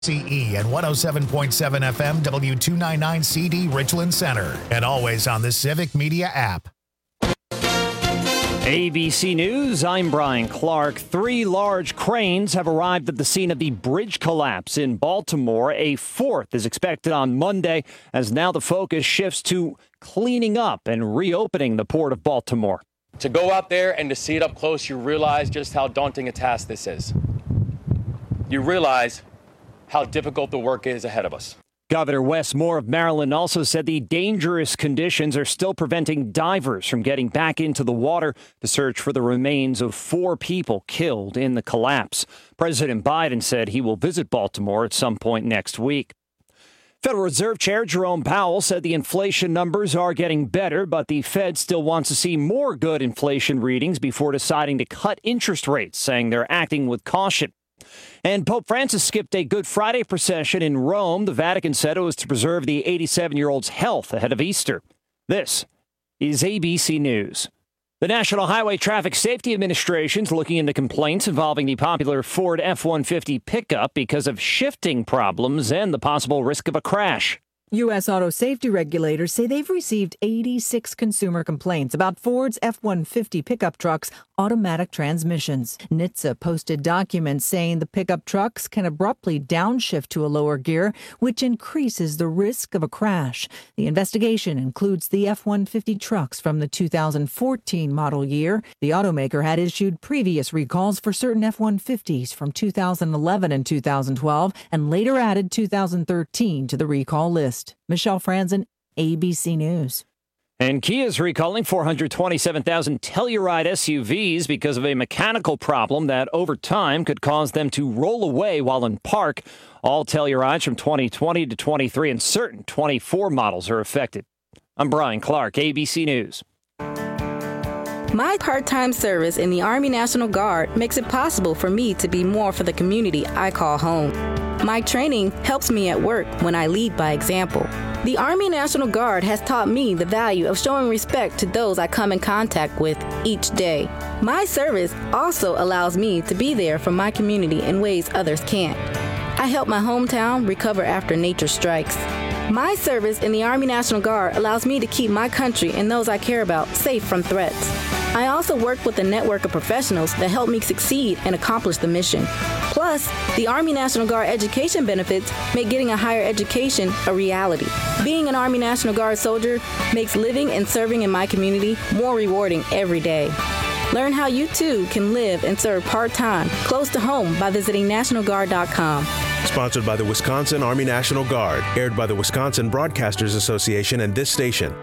CE and 107.7 FM W299 CD Richland Center, and always on the Civic Media app. ABC News, I'm Brian Clark. 3 large cranes have arrived at the scene of the bridge collapse in Baltimore. A 4th is expected on Monday, as now the focus shifts to cleaning up and reopening the Port of Baltimore. To go out there and to see it up close, you realize just how daunting a task this is. You realize how difficult the work is ahead of us. Governor Wes Moore of Maryland also said the dangerous conditions are still preventing divers from getting back into the water to search for the remains of 4 people killed in the collapse. President Biden said he will visit Baltimore at some point next week. Federal Reserve Chair Jerome Powell said the inflation numbers are getting better, but the Fed still wants to see more good inflation readings before deciding to cut interest rates, saying they're acting with caution. And Pope Francis skipped a Good Friday procession in Rome. The Vatican said it was to preserve the 87-year-old's health ahead of Easter. This is ABC News. The National Highway Traffic Safety Administration is looking into complaints involving the popular Ford F-150 pickup because of shifting problems and the possible risk of a crash. U.S. auto safety regulators say they've received 86 consumer complaints about Ford's F-150 pickup truck's automatic transmissions. NHTSA posted documents saying the pickup trucks can abruptly downshift to a lower gear, which increases the risk of a crash. The investigation includes the F-150 trucks from the 2014 model year. The automaker had issued previous recalls for certain F-150s from 2011 and 2012 and later added 2013 to the recall list. Michelle Franzen, ABC News. And Kia is recalling 427,000 Telluride SUVs because of a mechanical problem that over time could cause them to roll away while in park. All Tellurides from 2020 to 23 and certain 24 models are affected. I'm Brian Clark, ABC News. My part-time service in the Army National Guard makes it possible for me to be more for the community I call home. My training helps me at work when I lead by example. The Army National Guard has taught me the value of showing respect to those I come in contact with each day. My service also allows me to be there for my community in ways others can't. I help my hometown recover after nature strikes. My service in the Army National Guard allows me to keep my country and those I care about safe from threats. I also work with a network of professionals that help me succeed and accomplish the mission. Plus, the Army National Guard education benefits make getting a higher education a reality. Being an Army National Guard soldier makes living and serving in my community more rewarding every day. Learn how you too can live and serve part-time close to home by visiting NationalGuard.com. Sponsored by the Wisconsin Army National Guard. Aired by the Wisconsin Broadcasters Association and this station.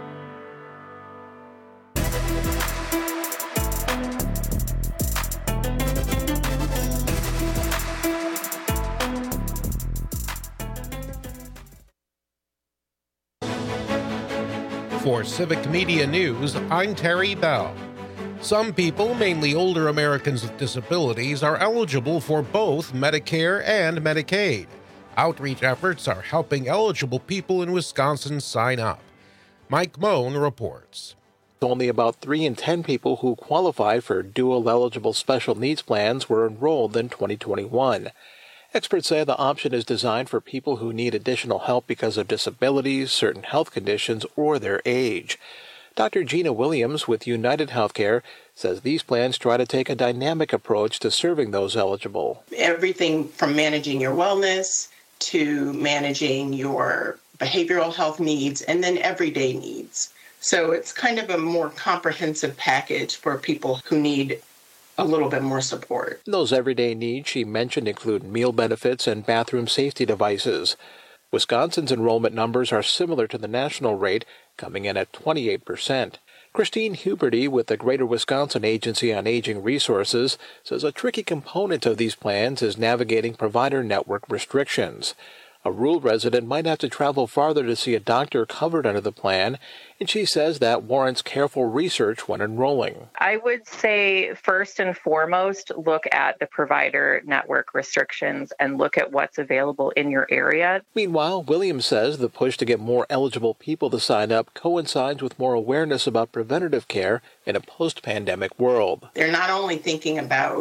For Civic Media News, I'm Terry Bell. Some people, mainly older Americans with disabilities, are eligible for both Medicare and Medicaid. Outreach efforts are helping eligible people in Wisconsin sign up. Mike Moan reports. Only about 3 in 10 people who qualified for dual-eligible special needs plans were enrolled in 2021. Experts say the option is designed for people who need additional help because of disabilities, certain health conditions, or their age. Dr. Gina Williams with United Healthcare says these plans try to take a dynamic approach to serving those eligible. Everything from managing your wellness to managing your behavioral health needs and then everyday needs. So it's kind of a more comprehensive package for people who need a little bit more support. Those everyday needs she mentioned include meal benefits and bathroom safety devices. Wisconsin's enrollment numbers are similar to the national rate, coming in at 28%. Christine Huberty with the Greater Wisconsin Agency on Aging Resources says a tricky component of these plans is navigating provider network restrictions. A rural resident might have to travel farther to see a doctor covered under the plan, and she says that warrants careful research when enrolling. I would say first and foremost, look at the provider network restrictions and look at what's available in your area. Meanwhile, Williams says the push to get more eligible people to sign up coincides with more awareness about preventative care in a post-pandemic world. They're not only thinking about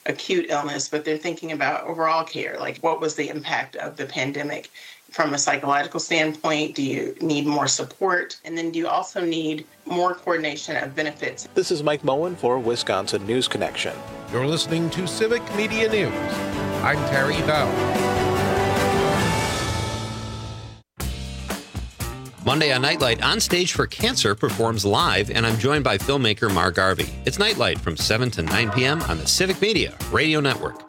acute illness, but they're thinking about overall care. Like, what was the impact of the pandemic from a psychological standpoint? Do you need more support? And then do you also need more coordination of benefits? This is Mike Moen for Wisconsin News Connection. You're listening to Civic Media News. I'm Terry Bell. Monday on Nightlight, On Stage for Cancer performs live, and I'm joined by filmmaker Mark Garvey. It's Nightlight from 7 to 9 p.m. on the Civic Media Radio Network.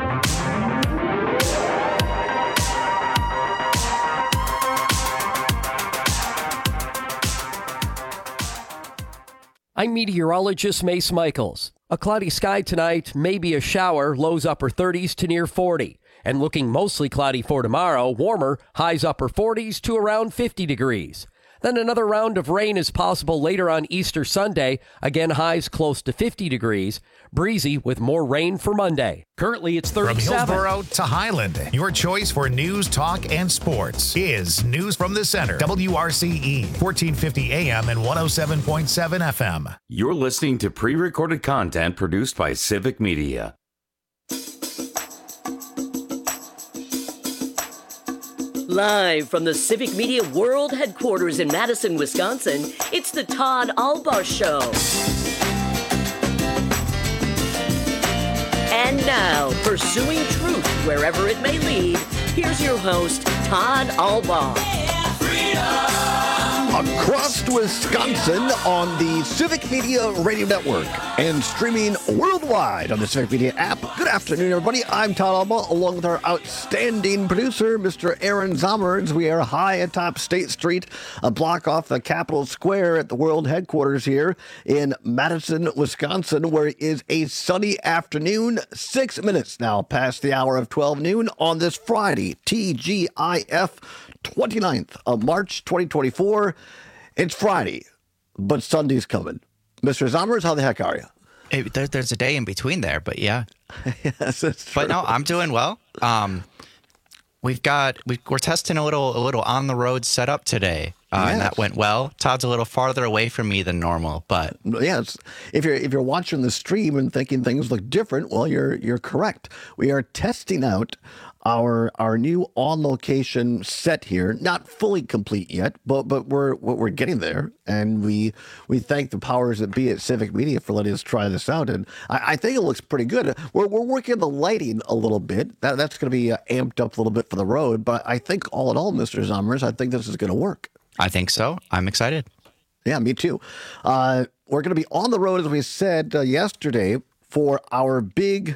I'm meteorologist Mace Michaels. A cloudy sky tonight, maybe a shower, lows upper 30s to near 40. And looking mostly cloudy for tomorrow, warmer, highs upper 40s to around 50 degrees. Then another round of rain is possible later on Easter Sunday, again highs close to 50 degrees. Breezy with more rain for Monday. Currently it's 37. From Hillsborough to Highland, your choice for news, talk, and sports is News from the Center. WRCE, 1450 AM and 107.7 FM. You're listening to pre-recorded content produced by Civic Media. Live from the Civic Media World Headquarters in Madison, Wisconsin, it's the Todd Albaugh Show. And now, pursuing truth wherever it may lead, here's your host, Todd Albaugh. Across Wisconsin on the Civic Media Radio Network and streaming worldwide on the Civic Media app. Good afternoon, everybody. I'm Todd Albaugh, along with our outstanding producer, Mr. Aaron Zomerns. We are high atop State Street, a block off the Capitol Square at the world headquarters here in Madison, Wisconsin, where it is a sunny afternoon, 6 minutes now past the hour of 12 noon on this Friday, TGIF 29th of March 2024. It's Friday, but Sunday's coming. Mr. Zomerns, how the heck are you? There's a day in between there, but yeah. Yes, that's true. But no, I'm doing well. We're testing a little on the road setup today, and that went well. Todd's a little farther away from me than normal, but yes, if you're watching the stream and thinking things look different, well, you're correct. We are testing out our new on-location set here, not fully complete yet, but we're getting there, and we thank the powers that be at Civic Media for letting us try this out, and I think it looks pretty good. We're working the lighting a little bit. That's going to be amped up a little bit for the road, but I think all in all, Mr. Zomerns, I think this is going to work. I think so. I'm excited. Yeah, me too. We're going to be on the road, as we said yesterday, for our big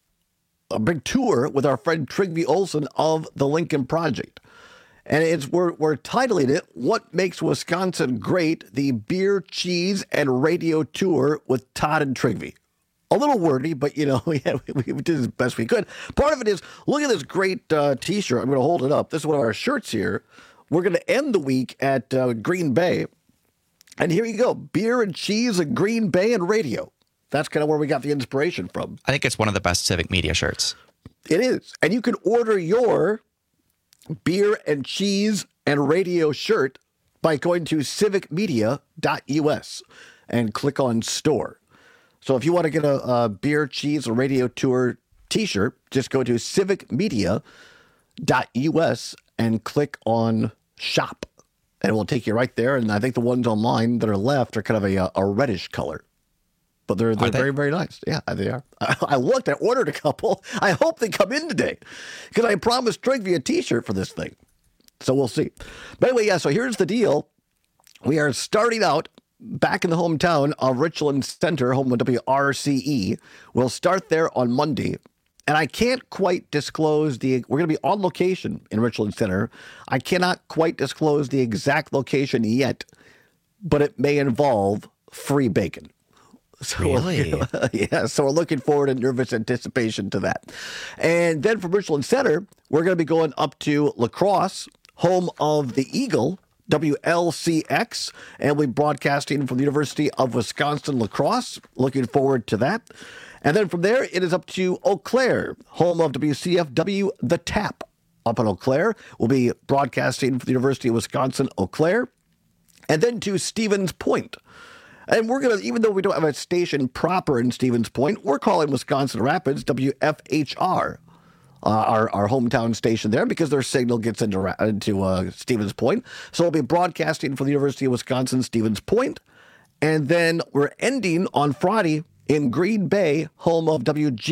tour with our friend Trygve Olsen of the Lincoln Project. And we're titling it, What Makes Wisconsin Great, the Beer, Cheese, and Radio Tour with Todd and Trygve. A little wordy, but, we did as best we could. Part of it is, look at this great T-shirt. I'm going to hold it up. This is one of our shirts here. We're going to end the week at Green Bay. And here you go, beer and cheese and Green Bay and radio. That's kind of where we got the inspiration from. I think it's one of the best Civic Media shirts. It is. And you can order your beer and cheese and radio shirt by going to civicmedia.us and click on store. So if you want to get a beer, cheese, or radio tour t-shirt, just go to civicmedia.us and click on shop. And it will take you right there. And I think the ones online that are left are kind of a reddish color. But they're very, very nice. Yeah, they are. I looked. I ordered a couple. I hope they come in today because I promised Trygve a T-shirt for this thing. So we'll see. But anyway, so here's the deal. We are starting out back in the hometown of Richland Center, home of WRCE. We'll start there on Monday. And I can't quite disclose we're going to be on location in Richland Center. I cannot quite disclose the exact location yet, but it may involve free bacon. So really? Yeah, so we're looking forward in nervous anticipation to that. And then from Richland Center, we're going to be going up to La Crosse, home of the Eagle, WLCX, and we'll be broadcasting from the University of Wisconsin-La Crosse. Looking forward to that. And then from there, it is up to Eau Claire, home of WCFW, The Tap. Up in Eau Claire, we'll be broadcasting from the University of Wisconsin-Eau Claire. And then to Stevens Point, And we're going to, even though we don't have a station proper in Stevens Point, we're calling Wisconsin Rapids WFHR, our hometown station there, because their signal gets into Stevens Point. So we'll be broadcasting from the University of Wisconsin, Stevens Point. And then we're ending on Friday in Green Bay, home of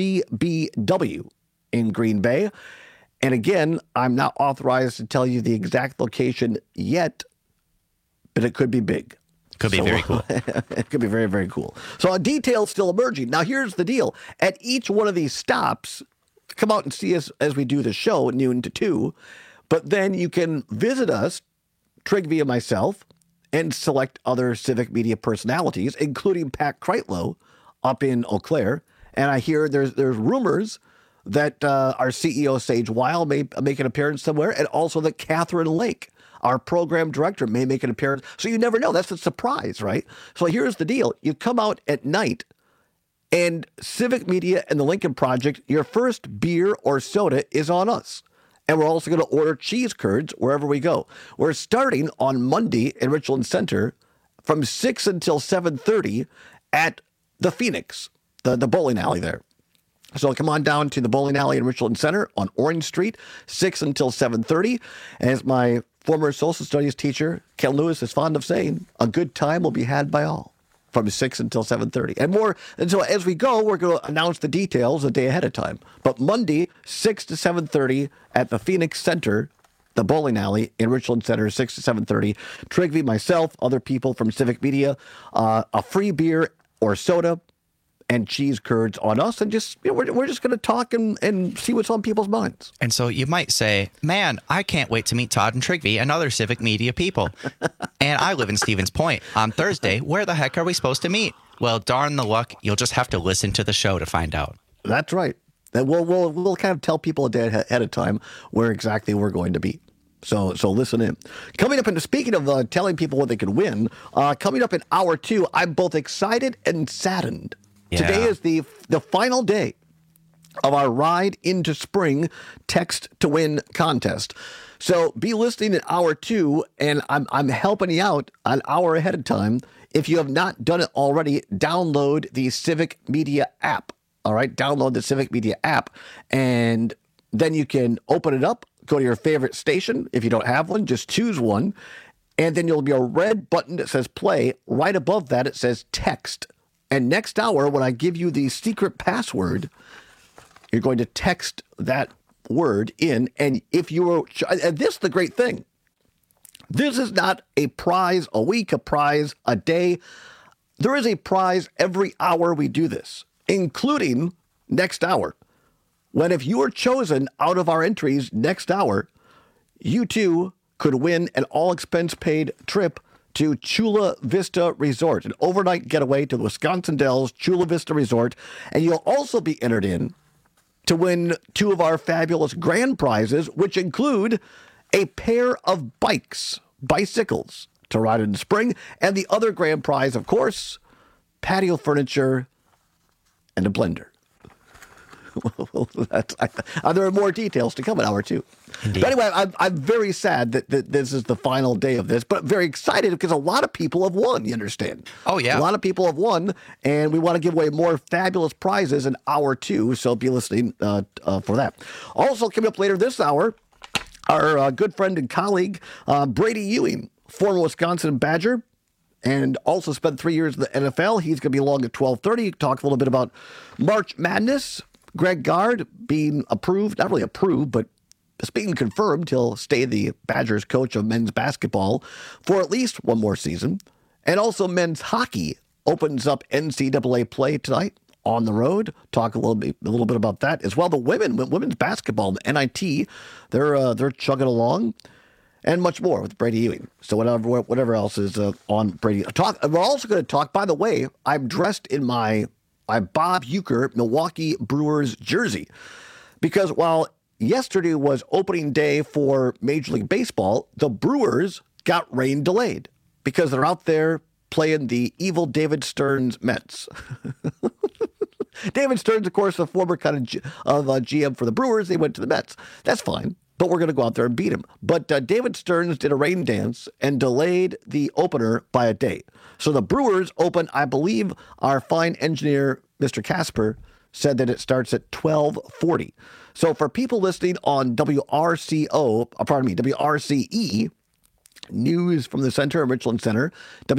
WGBW in Green Bay. And again, I'm not authorized to tell you the exact location yet, but it could be big. Could be very cool. It could be very, very cool. So details still emerging. Now, here's the deal. At each one of these stops, come out and see us as we do the show at noon to 2. But then you can visit us, Trig via myself, and select other civic media personalities, including Pat Kreitlow up in Eau Claire. And I hear there's rumors that our CEO, Sage Weil, may make an appearance somewhere, and also that Catherine Lake, our program director, may make an appearance. So you never know. That's a surprise, right? So here's the deal. You come out at night, and Civic Media and the Lincoln Project, your first beer or soda is on us. And we're also going to order cheese curds wherever we go. We're starting on Monday in Richland Center from 6 until 7:30 at the Phoenix, the bowling alley there. So come on down to the bowling alley in Richland Center on Orange Street, 6 until 7:30. As my former social studies teacher, Ken Lewis, is fond of saying, a good time will be had by all from 6 until 7:30. And more. And so as we go, we're going to announce the details a day ahead of time. But Monday, 6 to 7:30 at the Phoenix Center, the bowling alley in Richland Center, 6 to 7:30. Trigby, myself, other people from Civic Media, a free beer or soda, and cheese curds on us, and just we're just going to talk and see what's on people's minds. And so you might say, man, I can't wait to meet Todd and Trigby and other Civic Media people. And I live in Stevens Point. On Thursday, where the heck are we supposed to meet? Well, darn the luck, you'll just have to listen to the show to find out. That's right. And we'll kind of tell people a day ahead of time where exactly we're going to be. So listen in. Coming up, and speaking of telling people what they can win, coming up in hour 2, I'm both excited and saddened. Yeah. Today is the final day of our Ride into Spring Text to Win contest. So be listening in hour 2, and I'm helping you out an hour ahead of time. If you have not done it already, download the Civic Media app. All right, download the Civic Media app, and then you can open it up, go to your favorite station. If you don't have one, just choose one, and then there'll be a red button that says play. Right above that, it says text. And next hour, when I give you the secret password, you're going to text that word in. And if you were, and this is the great thing. This is not a prize a week, a prize a day. There is a prize every hour we do this, including next hour. When if you are chosen out of our entries next hour, you too could win an all-expense-paid trip to Chula Vista Resort, an overnight getaway to the Wisconsin Dells Chula Vista Resort. And you'll also be entered in to win 2 of our fabulous grand prizes, which include a pair of bicycles to ride in the spring. And the other grand prize, of course, patio furniture and a blender. There are more details to come in hour 2. Indeed. But anyway, I'm very sad that this is the final day of this, but very excited because a lot of people have won, you understand? Oh, yeah. A lot of people have won, and we want to give away more fabulous prizes in hour 2, so be listening for that. Also, coming up later this hour, our good friend and colleague, Brady Ewing, former Wisconsin Badger, and also spent 3 years in the NFL. He's going to be along at 12:30, talk a little bit about March Madness. Greg Gard being approved, not really approved, but it's being confirmed he'll stay the Badgers coach of men's basketball for at least one more season. And also men's hockey opens up NCAA play tonight on the road. Talk a little bit about that as well. The women's basketball, the NIT, they're chugging along, and much more with Brady Ewing. So whatever else is on Brady. We're also going to talk. By the way, I'm dressed in my Bob Uecker Milwaukee Brewers jersey, because while yesterday was opening day for Major League Baseball, the Brewers got rain delayed because they're out there playing the evil David Stearns Mets. David Stearns, of course, the former kind of GM for the Brewers. They went to the Mets. That's fine. but we're going to go out there and beat him. But David Stearns did a rain dance and delayed the opener by a day. So the Brewers open, I believe our fine engineer, Mr. Casper, said that it starts at 12:40. So for people listening on WRCE, News from the Center of Richland Center,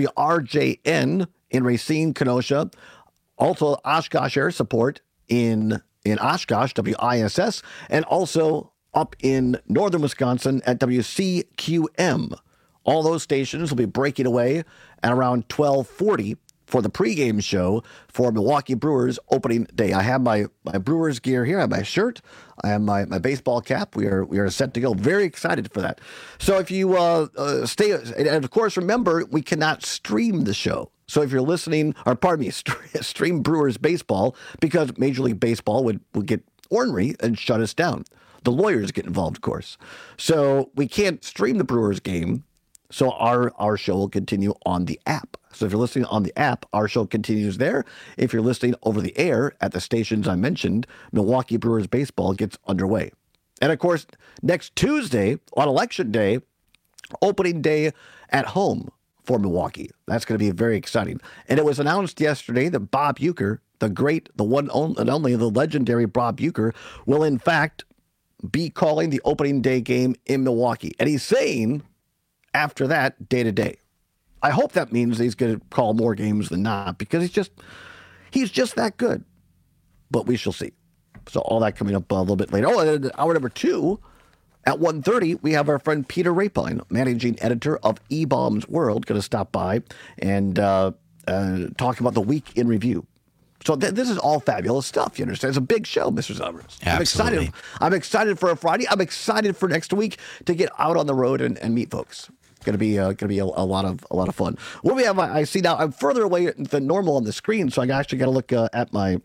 WRJN in Racine, Kenosha, also Oshkosh Air Support in Oshkosh, WISS, and also up in northern Wisconsin at WCQM. All those stations will be breaking away at around 12:40 for the pregame show for Milwaukee Brewers opening day. I have my Brewers gear here. I have my shirt. I have my baseball cap. We are set to go. Very excited for that. So if you stay, and of course, remember, we cannot stream the show. So if you're listening, or pardon me, stream Brewers baseball, because Major League Baseball would get ornery and shut us down. The lawyers get involved, of course. So we can't stream the Brewers game. So our show will continue on the app. So if you're listening on the app, our show continues there. If you're listening over the air at the stations I mentioned, Milwaukee Brewers baseball gets underway. And of course, next Tuesday on Election Day, opening day at home for Milwaukee. That's going to be very exciting. And it was announced yesterday that Bob Uecker, the one and only, the legendary Bob Uecker, will in fact be calling the opening day game in Milwaukee. And he's saying after that, day to day. I hope that means he's going to call more games than not, because he's just that good. But we shall see. So all that coming up a little bit later. Oh, and hour number 2 at 1:30, we have our friend Peter Rapine, managing editor of E-Bombs World, going to stop by and talk about the week in review. So this is all fabulous stuff. You understand? It's a big show, Mr. Zumbers. Absolutely. I'm excited for a Friday. I'm excited for next week to get out on the road and meet folks. Going to be a lot of fun. What we have, I see now, I'm further away than normal on the screen, so I actually got to look at my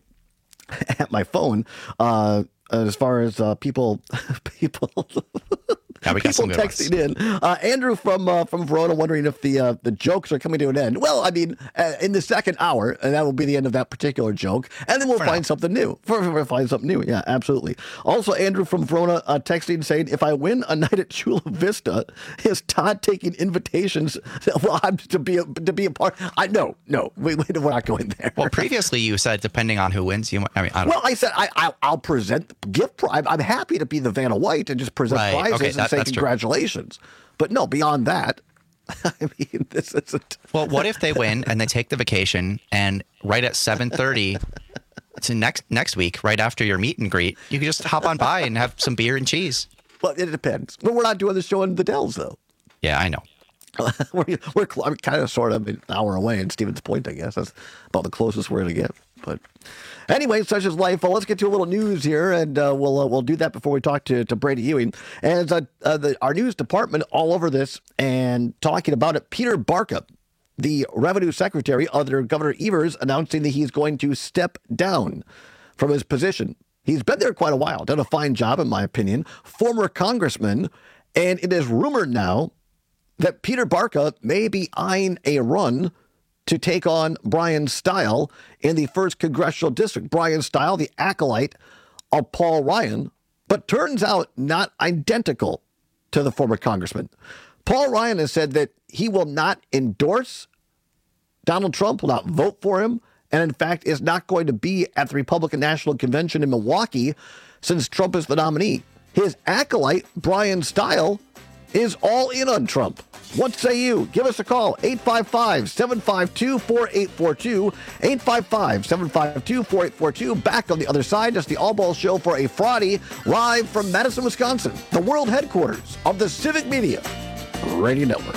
phone as far as people Yeah, we got some good texting in. Andrew from Verona wondering if the jokes are coming to an end. Well, I mean, in the second hour, and that will be the end of that particular joke, and then we'll find something new. We'll find something new. Yeah, absolutely. Also, Andrew from Verona texting saying, if I win a night at Chula Vista, is Todd taking invitations to be a part? No, we're not going there. Well, previously you said depending on who wins, I said I'll present gift. I'm happy to be the Vanna White and just present prizes and say congratulations. True. But no, beyond that, I mean, this isn't. Well, what if they win and they take the vacation, and right at 7:30 to next week, right after your meet and greet, you can just hop on by and have some beer and cheese? Well, it depends. But we're not doing the show in the Dells, though. Yeah, I know. we're kind of sort of an hour away in Stevens Point, I guess. That's about the closest we're going to get. But anyway, such is life. Well, let's get to a little news here, and we'll do that before we talk to Brady Ewing. And our news department all over this and talking about it. Peter Barca, the revenue secretary under Governor Evers, announcing that he's going to step down from his position. He's been there quite a while, done a fine job, in my opinion. Former congressman, and it is rumored now that Peter Barca may be eyeing a run to take on Brian Stile in the 1st Congressional District. Brian Stile, the acolyte of Paul Ryan, but turns out not identical to the former congressman. Paul Ryan has said that he will not endorse Donald Trump, will not vote for him, and in fact is not going to be at the Republican National Convention in Milwaukee since Trump is the nominee. His acolyte, Brian Stile, is all in on Trump. What say you? Give us a call, 855-752-4842, 855-752-4842. Back on the other side, it's the All Ball Show for a Friday, live from Madison, Wisconsin, the world headquarters of the Civic Media Radio Network.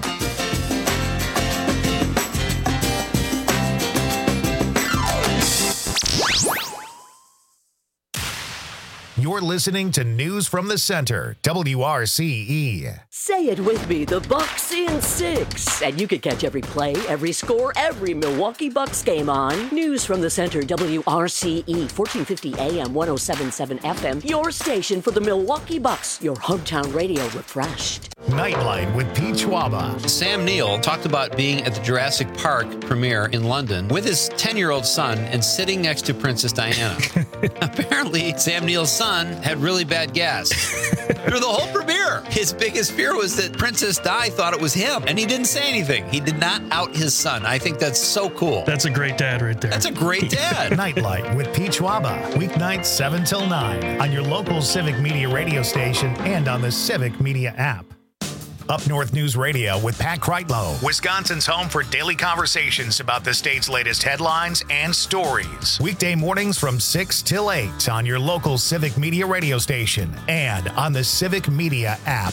You're listening to News from the Center, WRCE. Say it with me, the Bucks in 6. And you can catch every play, every score, every Milwaukee Bucks game on News from the Center, WRCE, 1450 AM, 107.7 FM, your station for the Milwaukee Bucks, your hometown radio refreshed. Nightline with Pete Schwaba. Sam Neill talked about being at the Jurassic Park premiere in London with his 10-year-old son and sitting next to Princess Diana. Apparently, Sam Neill's son had really bad gas. Through the whole premiere, his biggest fear was that Princess Di thought it was him, and he didn't say anything. He did not out his son. I think that's so cool. That's a great dad right there. That's a great dad. Nightlight with Peach Waba, weeknights 7 till 9 on your local Civic Media radio station and on the Civic Media app. Up North News Radio with Pat Kreitlow, Wisconsin's home for daily conversations about the state's latest headlines and stories. Weekday mornings from 6 till 8 on your local Civic Media radio station and on the Civic Media app.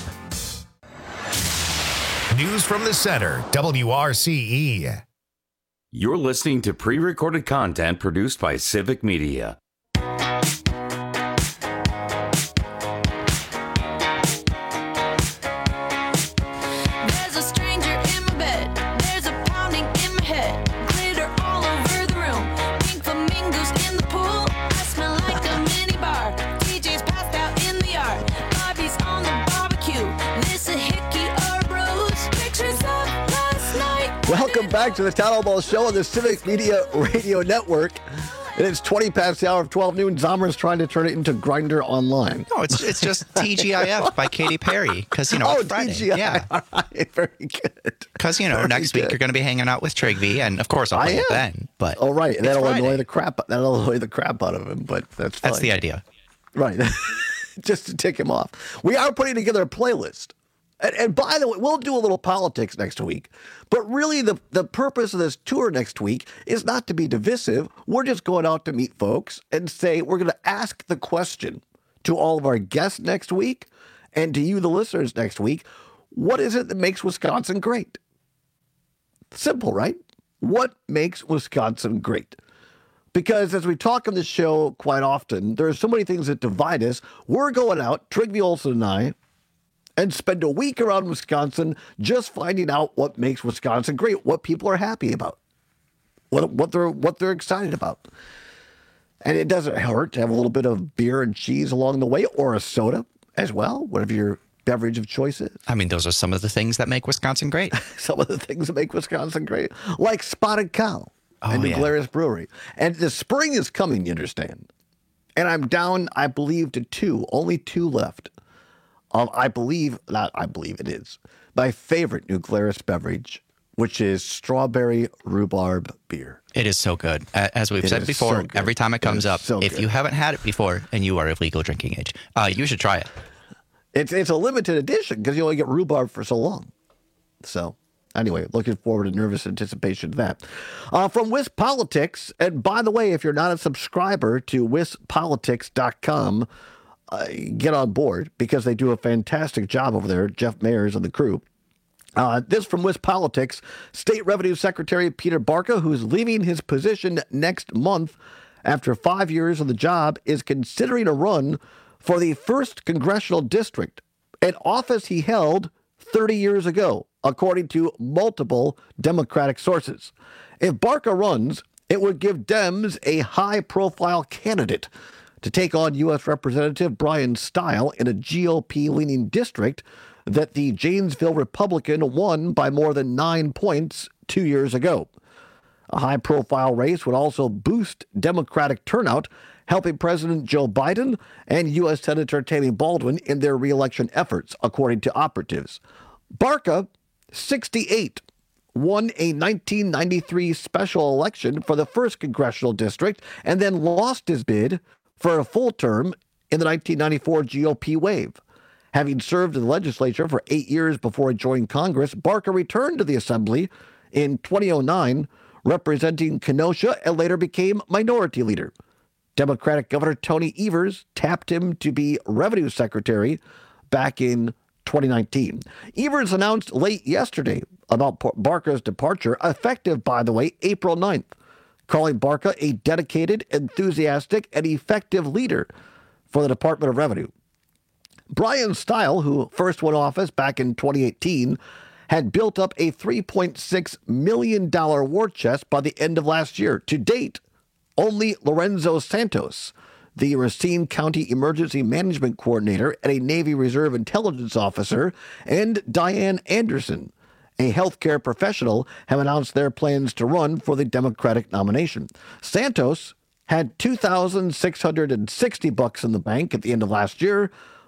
News from the Center, WRCE. You're listening to pre-recorded content produced by Civic Media. Welcome back to the Town Hall Show on the Civic Media Radio Network. It is 20 past the hour of 12 noon. Zomer's trying to turn it into Grindr Online. No, it's just TGIF by Katy Perry. Because, it's Friday. TGIF. Yeah. All right, very good. Because, next week you're going to be hanging out with Trigby, and of course I'll play it then. But oh, right. And that'll annoy the crap out of him, but that's fine. That's the idea. Right. Just to tick him off. We are putting together a playlist. And by the way, we'll do a little politics next week. But really, the purpose of this tour next week is not to be divisive. We're just going out to meet folks and say we're going to ask the question to all of our guests next week and to you, the listeners, next week. What is it that makes Wisconsin great? Simple, right? What makes Wisconsin great? Because as we talk on the show quite often, there are so many things that divide us. We're going out, Trigby Olson and I, and spend a week around Wisconsin just finding out what makes Wisconsin great, what people are happy about, what they're excited about. And it doesn't hurt to have a little bit of beer and cheese along the way, or a soda as well, whatever your beverage of choice is. I mean, those are some of the things that make Wisconsin great. Some of the things that make Wisconsin great, like Spotted Cow and New Glarus Brewery. And the spring is coming, you understand. And I'm down, I believe, to only two left. It is my favorite New Glarus beverage, which is strawberry rhubarb beer. It is so good. As we've said before, every time it comes up, if you haven't had it before and you are of legal drinking age, you should try it. It's a limited edition because you only get rhubarb for so long. So anyway, looking forward to nervous anticipation of that. From WisPolitics, and by the way, if you're not a subscriber to WisPolitics.com, get on board because they do a fantastic job over there, Jeff Mayers and the crew. This from WisPolitics, State Revenue Secretary Peter Barca, who's leaving his position next month after 5 years on the job, is considering a run for the 1st Congressional District, an office he held 30 years ago, according to multiple Democratic sources. If Barca runs, it would give Dems a high-profile candidate to take on U.S. Representative Brian Stile in a GOP-leaning district that the Janesville Republican won by more than 9 points 2 years ago. A high-profile race would also boost Democratic turnout, helping President Joe Biden and U.S. Senator Tammy Baldwin in their re-election efforts, according to operatives. Barca, 68, won a 1993 special election for the 1st Congressional District and then lost his bid for a full term in the 1994 GOP wave. Having served in the legislature for 8 years before he joined Congress, Barca returned to the Assembly in 2009, representing Kenosha, and later became minority leader. Democratic Governor Tony Evers tapped him to be Revenue Secretary back in 2019. Evers announced late yesterday about Barca's departure, effective, by the way, April 9th, calling Barca a dedicated, enthusiastic, and effective leader for the Department of Revenue. Brian Stile, who first won office back in 2018, had built up a $3.6 million war chest by the end of last year. To date, only Lorenzo Santos, the Racine County Emergency Management Coordinator and a Navy Reserve Intelligence Officer, and Diane Anderson, a healthcare professional, have announced their plans to run for the Democratic nomination. Santos had $2,660 in the bank at the end of last year,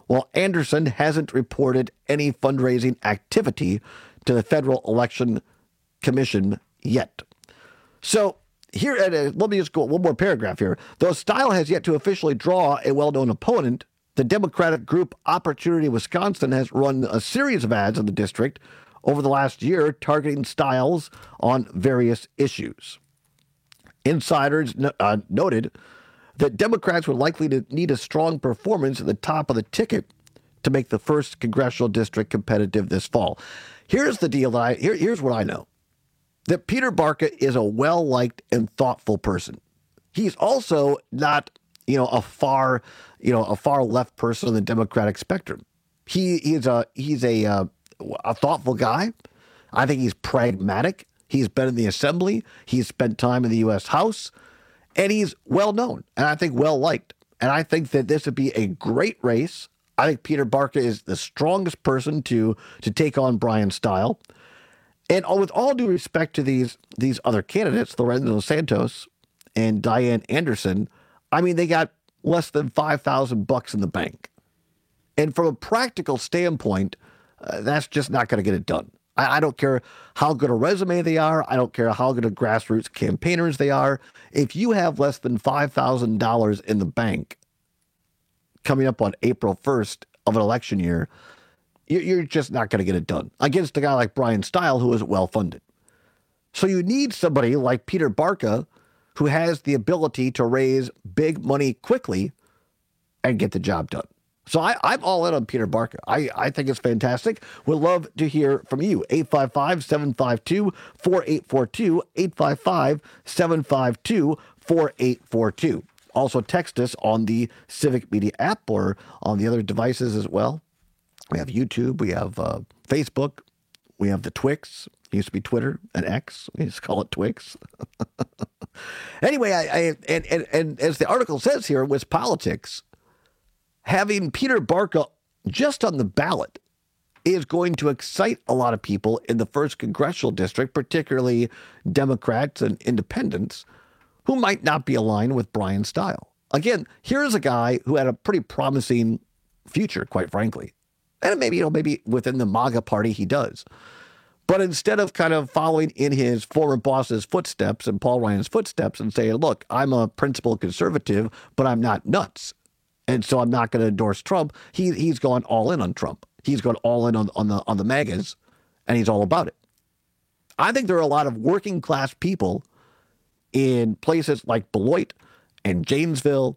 while Anderson hasn't reported any fundraising activity to the Federal Election Commission yet. So here, let me just go one more paragraph here. Though Style has yet to officially draw a well-known opponent, the Democratic group Opportunity Wisconsin has run a series of ads in the district over the last year targeting Stiles on various issues. Insiders noted that Democrats would likely to need a strong performance at the top of the ticket to make the first congressional district competitive this fall. Here's the deal here's what I know. That Peter Barca is a well-liked and thoughtful person. He's also not, a far left person on the Democratic spectrum. He's a thoughtful guy. I think he's pragmatic. He's been in the Assembly. He's spent time in the U.S. House. And he's well-known, and I think well-liked. And I think that this would be a great race. I think Peter Barca is the strongest person to take on Brian Style. And with all due respect to these other candidates, Lorenzo Santos and Diane Anderson, I mean, they got less than $5,000 in the bank. And from a practical standpoint, that's just not going to get it done. I don't care how good a resume they are. I don't care how good a grassroots campaigners they are. If you have less than $5,000 in the bank coming up on April 1st of an election year, you're just not going to get it done against a guy like Brian Style, who is well-funded. So you need somebody like Peter Barca, who has the ability to raise big money quickly and get the job done. So I'm all in on Peter Barca. I think it's fantastic. We'd love to hear from you. 855-752-4842, 855-752-4842. Also text us on the Civic Media app or on the other devices as well. We have YouTube, we have Facebook, we have the Twix. It used to be Twitter and X. We just call it Twix. Anyway, and as the article says here, with politics, having Peter Barca just on the ballot is going to excite a lot of people in the first congressional district, particularly Democrats and independents, who might not be aligned with Brian Style. Again, here's a guy who had a pretty promising future, quite frankly. And maybe within the MAGA party he does. But instead of kind of following in his former boss's footsteps and Paul Ryan's footsteps and saying, look, I'm a principled conservative, but I'm not nuts, and so I'm not going to endorse Trump, he's gone all in on Trump. He's gone all in on the MAGAs, and he's all about it. I think there are a lot of working class people in places like Beloit and Janesville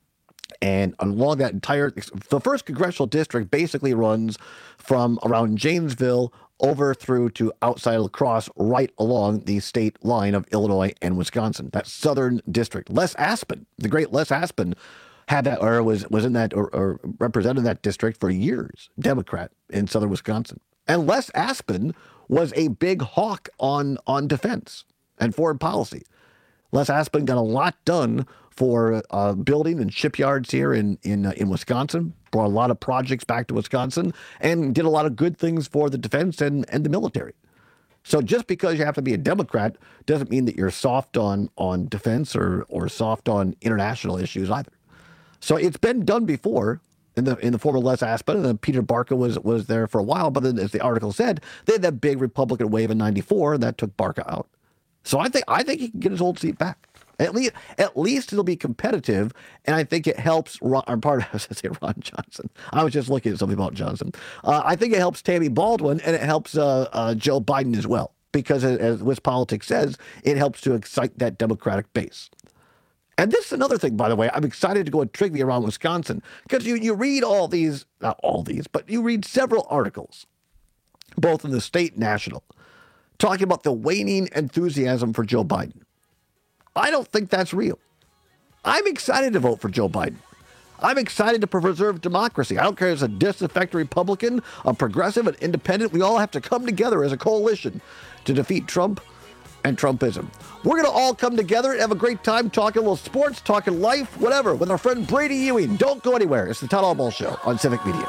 and along that the first congressional district basically runs from around Janesville over through to outside of La Crosse, right along the state line of Illinois and Wisconsin. That southern district. Les Aspin, the great Les Aspin, had that or was in that or represented that district for years, Democrat in southern Wisconsin. And Les Aspin was a big hawk on defense and foreign policy. Les Aspin got a lot done for building and shipyards here in Wisconsin, brought a lot of projects back to Wisconsin, and did a lot of good things for the defense and the military. So just because you have to be a Democrat doesn't mean that you're soft on defense or soft on international issues either. So it's been done before in the former Les Aspin, and then Peter Barca was there for a while, but then, as the article said, they had that big Republican wave in '94, and that took Barca out. So I think he can get his old seat back. At least it'll be competitive, and I think it helps Ron Johnson. I was just looking at something about Johnson. I think it helps Tammy Baldwin, and it helps Joe Biden as well, because as WisPolitics says, it helps to excite that Democratic base. And this is another thing, by the way. I'm excited to go and trivia around Wisconsin, because you read all these, not all these, but you read several articles, both in the state and national, talking about the waning enthusiasm for Joe Biden. I don't think that's real. I'm excited to vote for Joe Biden. I'm excited to preserve democracy. I don't care if it's a disaffected Republican, a progressive, an independent. We all have to come together as a coalition to defeat Trump and Trumpism. We're going to all come together and have a great time talking a little sports, talking life, whatever, with our friend Brady Ewing. Don't go anywhere. It's the Todd Albaugh Show on Civic Media.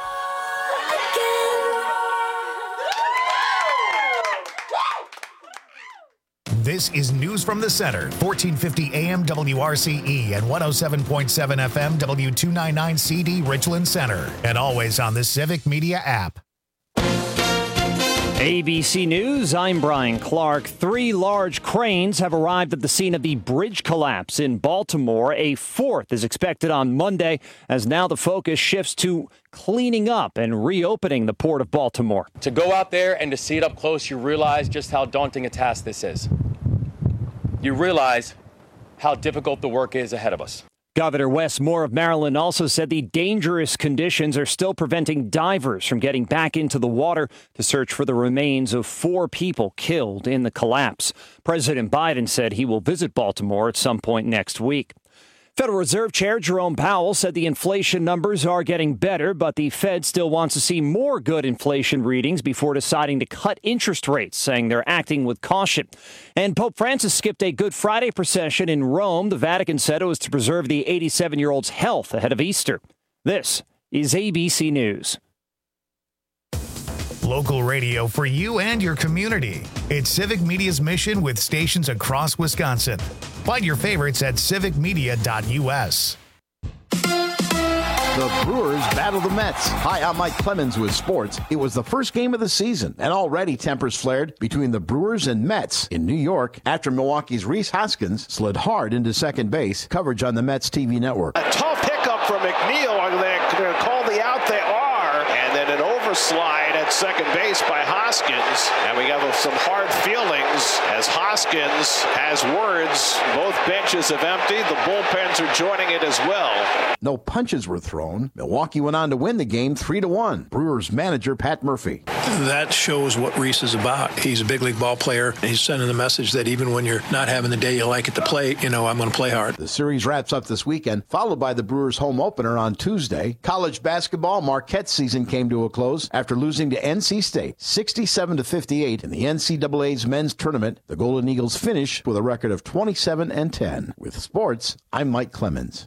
This is News from the Center, 1450 AM WRCE and 107.7 FM W299 CD Richland Center, and always on the Civic Media app. ABC News, I'm Brian Clark. 3 large cranes have arrived at the scene of the bridge collapse in Baltimore. A 4th is expected on Monday, as now the focus shifts to cleaning up and reopening the Port of Baltimore. To go out there and to see it up close, you realize just how daunting a task this is. You realize how difficult the work is ahead of us. Governor Wes Moore of Maryland also said the dangerous conditions are still preventing divers from getting back into the water to search for the remains of 4 people killed in the collapse. President Biden said he will visit Baltimore at some point next week. Federal Reserve Chair Jerome Powell said the inflation numbers are getting better, but the Fed still wants to see more good inflation readings before deciding to cut interest rates, saying they're acting with caution. And Pope Francis skipped a Good Friday procession in Rome. The Vatican said it was to preserve the 87-year-old's health ahead of Easter. This is ABC News. Local radio for you and your community. It's Civic Media's mission with stations across Wisconsin. Find your favorites at civicmedia.us. The Brewers battle the Mets. Hi, I'm Mike Clemens with sports. It was the first game of the season, and already tempers flared between the Brewers and Mets in New York after Milwaukee's Rhys Hoskins slid hard into second base. Coverage on the Mets TV network. A tough hiccup from McNeil. Are they going to call the out? They are. And then an overslide at second base by Hoskins. And we have some hard feelings as Hoskins has words. Both benches have emptied. The bullpens are joining it as well. No punches were thrown. Milwaukee went on to win the game 3-1. Brewers manager Pat Murphy. That shows what Rhys is about. He's a big league ball player. He's sending the message that even when you're not having the day you like at the plate, I'm going to play hard. The series wraps up this weekend, followed by the Brewers home opener on Tuesday. College basketball, Marquette's season came to a close after losing to NC State 67-58 in the NCAA's men's tournament. The Golden Eagles finished with a record of 27-10. With sports, I'm Mike Clemens.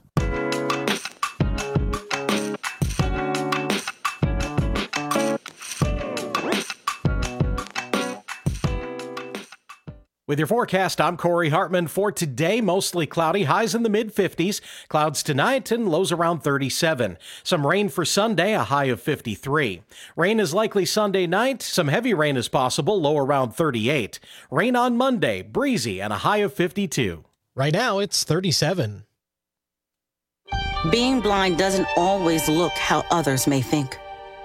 With your forecast, I'm Corey Hartman. For today, mostly cloudy, highs in the mid-50s. Clouds tonight and lows around 37. Some rain for Sunday, a high of 53. Rain is likely Sunday night. Some heavy rain is possible, low around 38. Rain on Monday, breezy and a high of 52. Right now, it's 37. Being blind doesn't always look how others may think.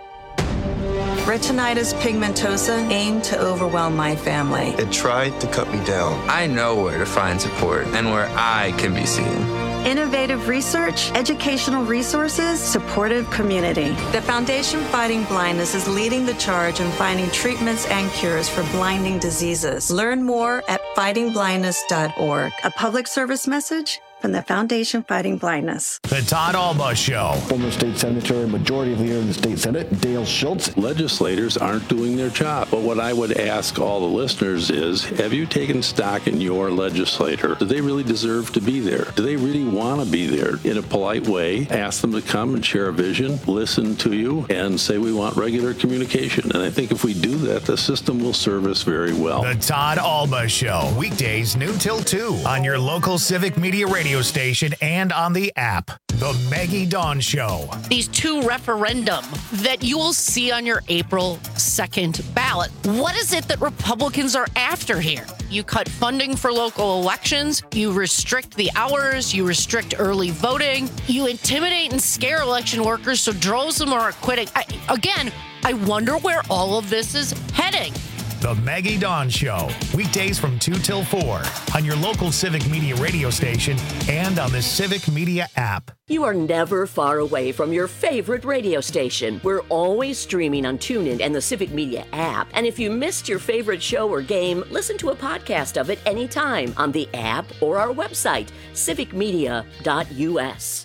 Retinitis pigmentosa aimed to overwhelm my family. It tried to cut me down. I know where to find support and where I can be seen. Innovative research, educational resources, supportive community. The Foundation Fighting Blindness is leading the charge in finding treatments and cures for blinding diseases. Learn more at fightingblindness.org. A public service message from the Foundation Fighting Blindness. The Todd Alba Show. Former state senator and majority leader in the state Senate, Dale Schultz. Legislators aren't doing their job. But what I would ask all the listeners is, have you taken stock in your legislator? Do they really deserve to be there? Do they really want to be there? In a polite way, ask them to come and share a vision, listen to you, and say we want regular communication. And I think if we do that, the system will serve us very well. The Todd Alba Show. Weekdays noon till 2 on your local Civic Media radio station and on the app. The Maggie Dawn Show. These 2 referendum that you will see on your April 2nd ballot. What is it that Republicans are after here? You cut funding for local elections. You restrict the hours. You restrict early voting. You intimidate and scare election workers so droves of them are quitting. I wonder where all of this is heading. The Maggie Dawn Show. Weekdays from 2 till 4 on your local Civic Media radio station and on the Civic Media app. You are never far away from your favorite radio station. We're always streaming on TuneIn and the Civic Media app. And if you missed your favorite show or game, listen to a podcast of it anytime on the app or our website, civicmedia.us.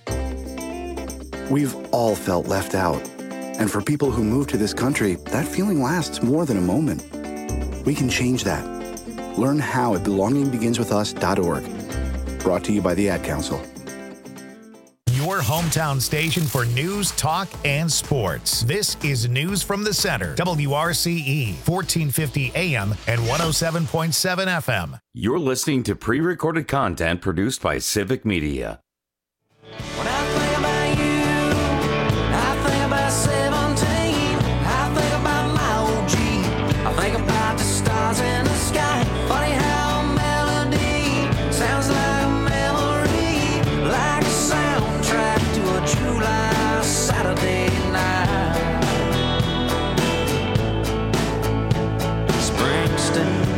We've all felt left out. And for people who move to this country, that feeling lasts more than a moment. We can change that. Learn how at belongingbeginswithus.org. Brought to you by the Ad Council. You're your hometown station for news, talk, and sports. This is News from the Center, WRCE, 1450 AM and 107.7 FM. You're listening to pre-recorded content produced by Civic Media. When I think about you, I think about 17. I think about my OG. I think about the stars in the sky. Funny how a melody sounds like a memory, like a soundtrack to a July Saturday night. Springsteen.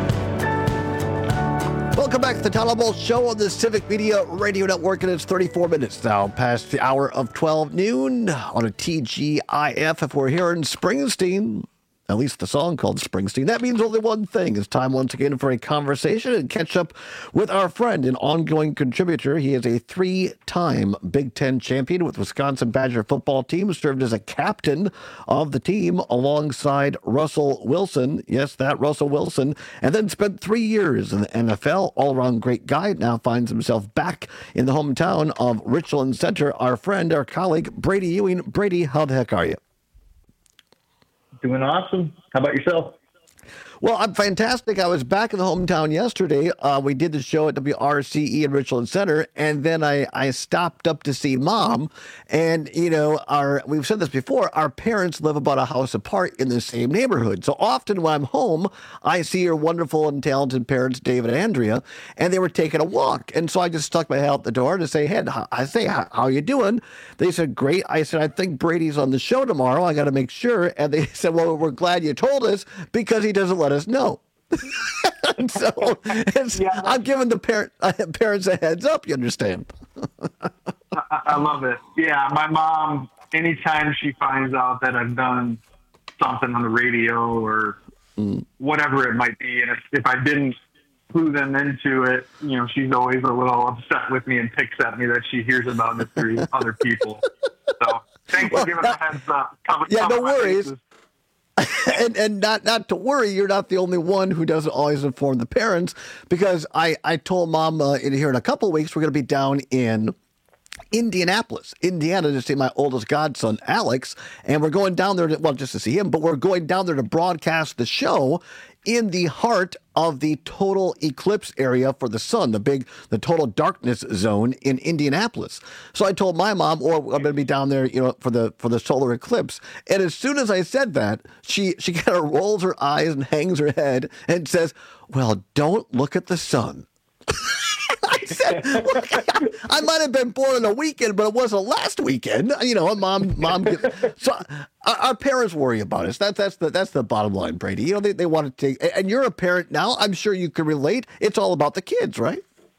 Welcome back to the Tyler Bowles Show on the Civic Media Radio Network, and it's 34 minutes now past the hour of 12 noon on a TGIF. If we're hearing Springsteen, at least the song called Springsteen, that means only one thing. It's time once again for a conversation and catch up with our friend, an ongoing contributor. He is a 3-time Big Ten champion with Wisconsin Badger football team, served as a captain of the team alongside Russell Wilson. Yes, that Russell Wilson. And then spent 3 years in the NFL. All-around great guy. Now finds himself back in the hometown of Richland Center. Our friend, our colleague, Brady Ewing. Brady, how the heck are you? Doing awesome. How about yourself? Well, I'm fantastic. I was back in the hometown yesterday. We did the show at WRCE in Richland Center, and then I stopped up to see Mom. And, you know, we've said this before, our parents live about a house apart in the same neighborhood. So often when I'm home, I see your wonderful and talented parents, David and Andrea, and they were taking a walk. And so I just stuck my head out the door to say, hey, how you doing? They said, great. I said, I think Brady's on the show tomorrow. I got to make sure. And they said, well, we're glad you told us because he doesn't let us know. So I'm giving the parents a heads up, you understand? I love it. Yeah, my mom, anytime she finds out that I've done something on the radio or whatever it might be, and if I didn't clue them into it, you know, she's always a little upset with me and picks at me that she hears about it through other people. So thanks for giving a heads up. No worries. And not to worry, you're not the only one who doesn't always inform the parents, because I told Mom here in a couple of weeks we're going to be down in Indianapolis, Indiana, to see my oldest godson, Alex, and we're going down there just to see him, but we're going down there to broadcast the show in the heart of the total eclipse area for the sun, the total darkness zone in Indianapolis. So I told my mom, I'm going to be down there, you know, for the solar eclipse. And as soon as I said that, she kind of rolls her eyes and hangs her head and says, well, don't look at the sun. I said, I might have been born on a weekend, but it wasn't last weekend. You know, mom so our parents worry about us. That's the bottom line, Brady. You know, they want to take, and you're a parent now. I'm sure you can relate. It's all about the kids, right?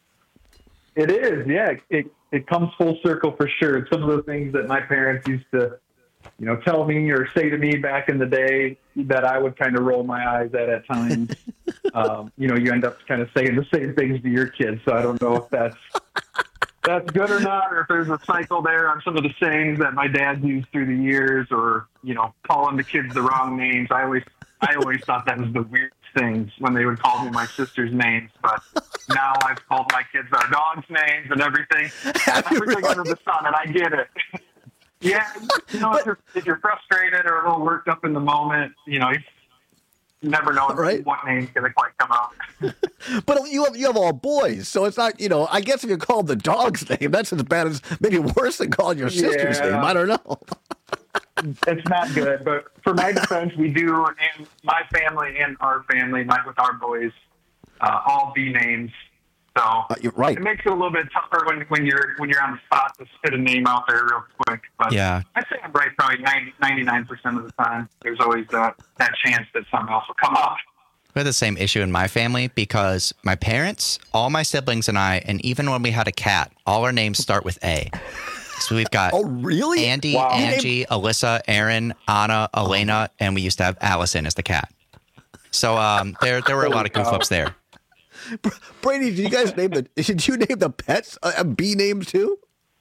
It is, yeah. It comes full circle for sure. Some of the things that my parents used to, you know, tell me or say to me back in the day that I would kind of roll my eyes at times. You know, you end up kind of saying the same things to your kids. So I don't know if that's good or not, or if there's a cycle there on some of the sayings that my dad's used through the years, or, you know, calling the kids the wrong names. I always thought that was the weirdest things when they would call me my sister's names. But now I've called my kids our dogs' names and everything under the sun, and I get it. Yeah, you know, if you're frustrated or a little worked up in the moment, you know, you never know what name's going to quite come out. But you have all boys, so it's not, you know, I guess if you call the dog's name, that's as bad as, maybe worse than calling your sister's name. I don't know. It's not good, but for my defense, we do, and my family and our family, with our boys, all B names. So you're right. It makes it a little bit tougher when you're on the spot to spit a name out there real quick. But yeah, I'd say I'm right probably 99% of the time. There's always that chance that something else will come up. We had the same issue in my family because my parents, all my siblings and I, and even when we had a cat, all our names start with A. So we've got Andy, Angie, Alyssa, Aaron, Anna, Elena, and we used to have Allison as the cat. So there were a lot of goof-ups there. Brady, did you name the pets B names too?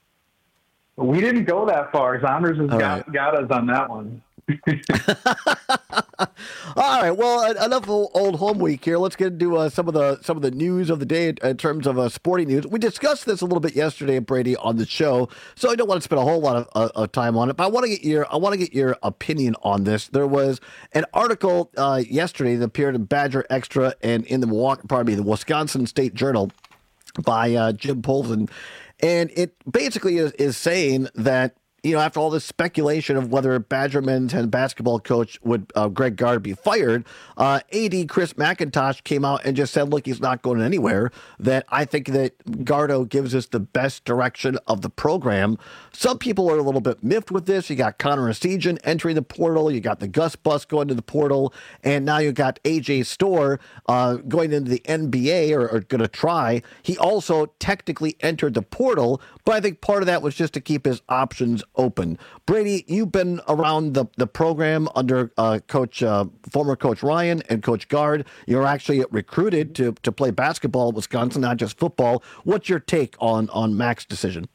We didn't go that far. Zomers has got us on that one. All right. Well, enough old home week here. Let's get into some of the news of the day in terms of sporting news. We discussed this a little bit yesterday, Brady, on the show, so I don't want to spend a whole lot of time on it. But I want to get your opinion on this. There was an article yesterday that appeared in Badger Extra and in the Wisconsin State Journal by Jim Polson, and it basically is saying that, after all this speculation of whether Badger men's head basketball coach would Greg Gard be fired, AD Chris McIntosh came out and just said, look, he's not going anywhere, that I think that Gardo gives us the best direction of the program. Some people are a little bit miffed with this. You got Connor Essegian entering the portal. You got the Gus Bus going to the portal. And now you got AJ Storr going into the NBA or going to try. He also technically entered the portal, but I think part of that was just to keep his options open. Brady, you've been around the program under former Coach Ryan and Coach Gard. You're actually recruited to play basketball at Wisconsin, not just football. What's your take on Mac's decision?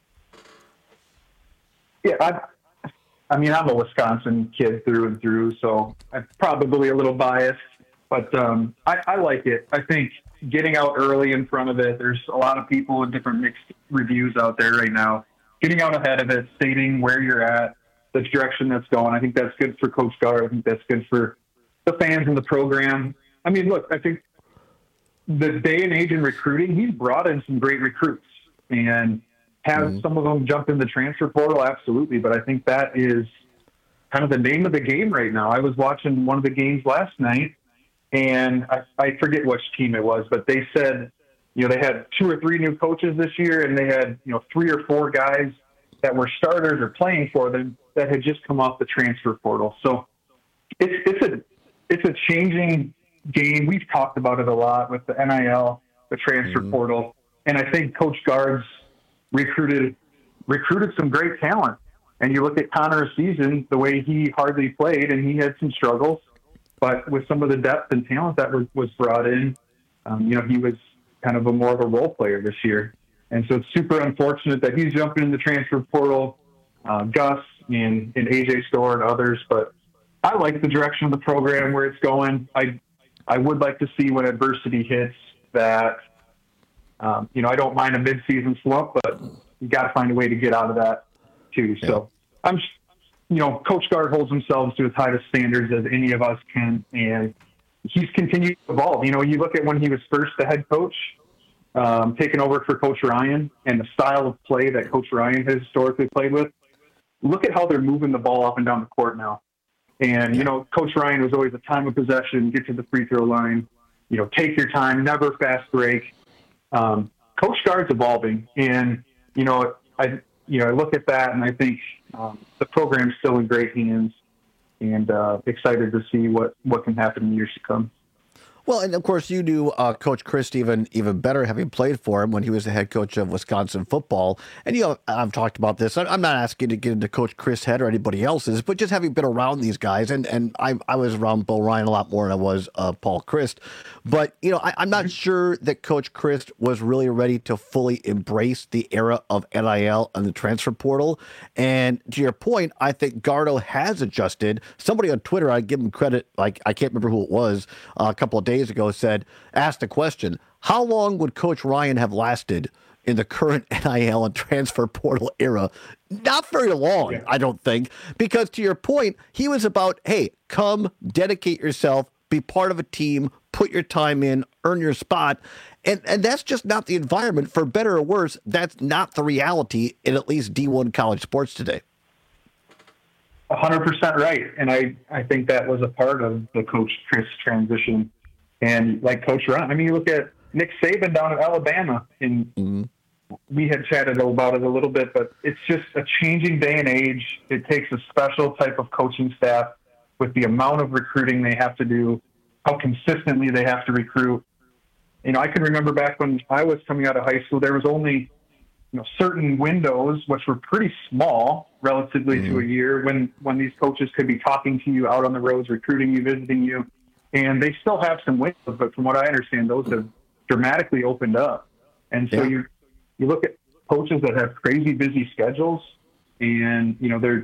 Yeah, I'm a Wisconsin kid through and through, so I'm probably a little biased, but I like it. I think getting out early in front of it, there's a lot of people with different mixed reviews out there right now. Getting out ahead of it, stating where you're at, the direction that's going, I think that's good for Coach Gard. I think that's good for the fans and the program. I mean, look, I think the day and age in recruiting, he's brought in some great recruits, and have some of them jump in the transfer portal? Absolutely. But I think that is kind of the name of the game right now. I was watching one of the games last night, and I forget which team it was, but they said, they had 2 or 3 new coaches this year, and they had, 3 or 4 guys that were starters or playing for them that had just come off the transfer portal. So it's a changing game. We've talked about it a lot with the NIL, the transfer portal. And I think Coach Gard's recruited some great talent. And you look at Connor's season, the way he hardly played, and he had some struggles, but with some of the depth and talent that was brought in, he was kind of more of a role player this year. And so it's super unfortunate that he's jumping in the transfer portal, Gus and AJ Storr and others, but I like the direction of the program, where it's going. I would like to see when adversity hits that, I don't mind a mid-season slump, but you got to find a way to get out of that too. Yeah. So Coach Gard holds himself to as high of standards as any of us can, and he's continued to evolve. You look at when he was first the head coach, taking over for Coach Ryan, and the style of play that Coach Ryan has historically played with. Look at how they're moving the ball up and down the court now. And, Coach Ryan was always a time of possession, get to the free throw line, take your time, never fast break. Coach Gard's evolving, and I look at that, and I think the program's still in great hands, and excited to see what can happen in years to come. Well, and of course, you knew Coach Chryst even better, having played for him when he was the head coach of Wisconsin football. And I've talked about this. I'm not asking to get into Coach Chryst's head or anybody else's, but just having been around these guys, and I was around Bo Ryan a lot more than I was Paul Chryst. But I'm not sure that Coach Chryst was really ready to fully embrace the era of NIL and the transfer portal. And to your point, I think Gardo has adjusted. Somebody on Twitter, I give him credit, like I can't remember who it was, a couple of days ago, asked the question, how long would Coach Ryan have lasted in the current NIL and transfer portal era? Not very long, yeah. I don't think, because to your point, he was about, hey, come, dedicate yourself, be part of a team, put your time in, earn your spot. And that's just not the environment. For better or worse, that's not the reality in at least D1 college sports today. 100% right. And I think that was a part of the Coach Chryst transition. And like Coach Ryan, you look at Nick Saban down at Alabama, and we had chatted about it a little bit, but it's just a changing day and age. It takes a special type of coaching staff with the amount of recruiting they have to do, how consistently they have to recruit. I can remember back when I was coming out of high school, there was only certain windows, which were pretty small relatively to a year, when these coaches could be talking to you out on the roads, recruiting you, visiting you. And they still have some windows, but from what I understand, those have dramatically opened up. And so you look at coaches that have crazy busy schedules, and they're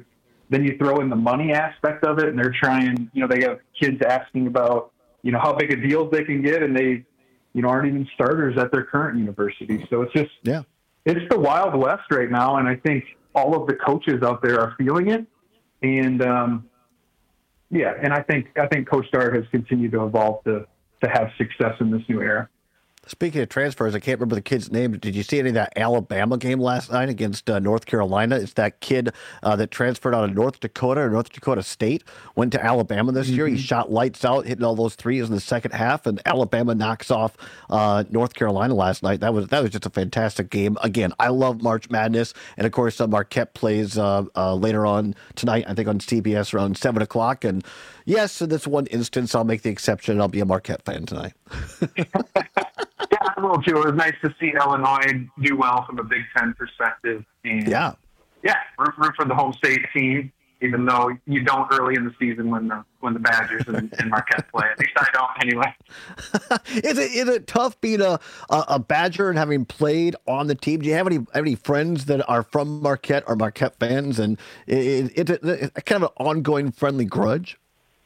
then you throw in the money aspect of it, and they're trying, they have kids asking about, how big a deals they can get, and they, aren't even starters at their current university. So it's just, it's the Wild West right now. And I think all of the coaches out there are feeling it. And, and I think Coach Dart has continued to evolve to have success in this new era. Speaking of transfers, I can't remember the kid's name. Did you see any of that Alabama game last night against North Carolina? It's that kid that transferred out of North Dakota or North Dakota State, went to Alabama this year. He shot lights out, hitting all those threes in the second half, and Alabama knocks off North Carolina last night. That was just a fantastic game. Again, I love March Madness, and of course, Marquette plays later on tonight, I think on CBS around 7 o'clock. And yes, in this one instance, I'll make the exception. I'll be a Marquette fan tonight. Yeah, I will too. It was nice to see Illinois do well from a Big Ten perspective. And root for the home state team, even though you don't early in the season when the Badgers and Marquette play. At least I don't anyway. Is it tough being a Badger and having played on the team? Do you have any friends that are from Marquette or Marquette fans, and it's kind of an ongoing friendly grudge?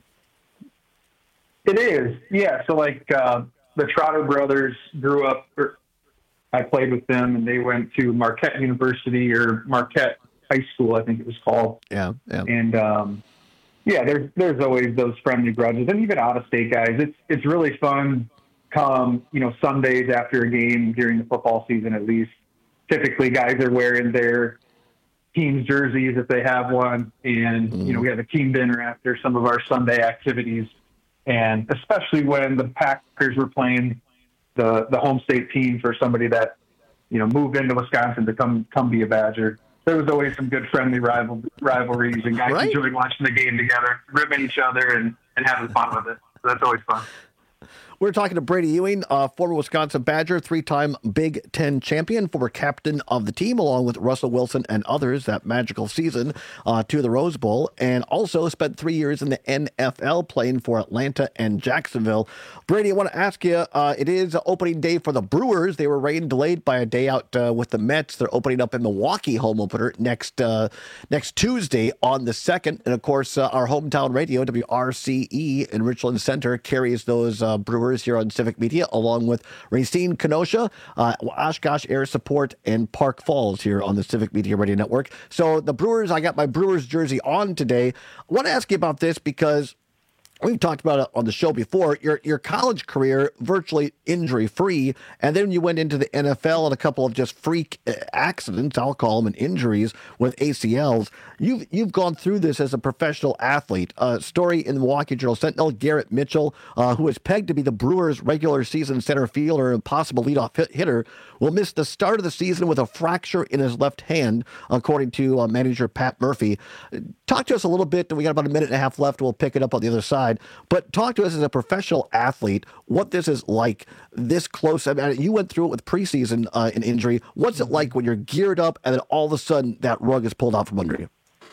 It is, yeah. So the Trotter brothers grew up, I played with them, and they went to Marquette University or Marquette High School, I think it was called. Yeah. And, there's always those friendly grudges. And even out-of-state guys, it's really fun come, Sundays after a game during the football season at least. Typically, guys are wearing their team's jerseys if they have one. And, we have a team dinner after some of our Sunday activities. And especially when the Packers were playing the home state team for somebody that, moved into Wisconsin to come be a Badger, there was always some good friendly rivalries, and guys enjoyed watching the game together, ribbing each other and having fun with it. So that's always fun. We're talking to Brady Ewing, former Wisconsin Badger, 3-time Big Ten champion, former captain of the team, along with Russell Wilson and others that magical season to the Rose Bowl, and also spent 3 years in the NFL playing for Atlanta and Jacksonville. Brady, I want to ask you, it is opening day for the Brewers. They were rain delayed by a day out with the Mets. They're opening up in Milwaukee home opener next Tuesday on the 2nd. And, of course, our hometown radio, WRCE in Richland Center, carries those Brewers here on Civic Media, along with Racine, Kenosha, Oshkosh Air Support, and Park Falls here on the Civic Media Radio Network. So the Brewers, I got my Brewers jersey on today. I want to ask you about this because we've talked about it on the show before. Your college career virtually injury-free, and then you went into the NFL and a couple of just freak accidents, I'll call them, and injuries with ACLs. You've gone through this as a professional athlete. Story in the Milwaukee Journal-Sentinel, Garrett Mitchell, who is pegged to be the Brewers' regular season center fielder and possible leadoff hitter, will miss the start of the season with a fracture in his left hand, according to manager Pat Murphy. Talk to us a little bit. We got about a minute and a half left. We'll pick it up on the other side. But talk to us as a professional athlete, what this is like this close. I mean, you went through it with preseason an injury. What's it like when you're geared up and then all of a sudden that rug is pulled out from under you?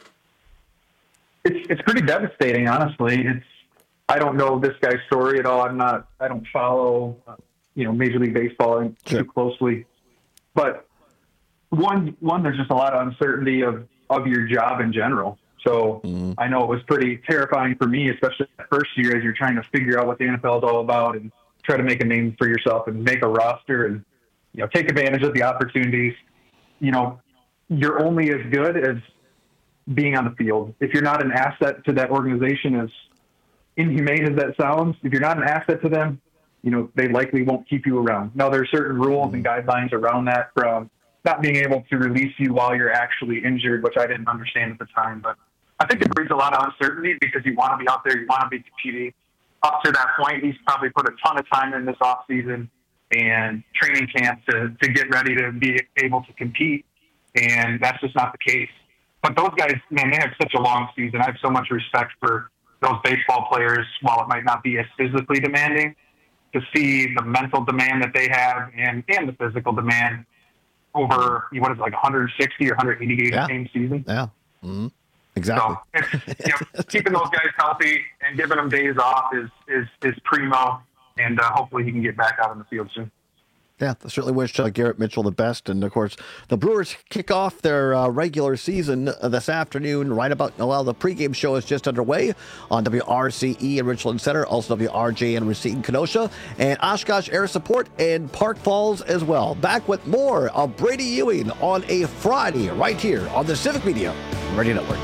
It's pretty devastating, honestly. I don't know this guy's story at all. I don't follow, Major League Baseball too closely. But one, there's just a lot of uncertainty of your job in general. So I know it was pretty terrifying for me, especially that first year as you're trying to figure out what the NFL is all about and try to make a name for yourself and make a roster and, take advantage of the opportunities. You're only as good as being on the field. If you're not an asset to that organization, as inhumane as that sounds, if you're not an asset to them, they likely won't keep you around. Now, there are certain rules and guidelines around that, from not being able to release you while you're actually injured, which I didn't understand at the time. But I think it brings a lot of uncertainty because you want to be out there, you want to be competing. Up to that point, he's probably put a ton of time in this offseason and training camp to get ready to be able to compete, and that's just not the case. But those guys, man, they have such a long season. I have so much respect for those baseball players, while it might not be as physically demanding, to see the mental demand that they have and the physical demand over, 160 or 180 game season. Yeah, exactly. So it's, keeping those guys healthy and giving them days off is primo, and hopefully he can get back out on the field soon. Yeah, I certainly wish Garrett Mitchell the best. And, of course, the Brewers kick off their regular season this afternoon right about, well, the pregame show is just underway on WRCE in Richland Center, also WRJ in Racine, Kenosha, and Oshkosh Air Support and Park Falls as well. Back with more of Brady Ewing on a Friday right here on the Civic Media Radio Network.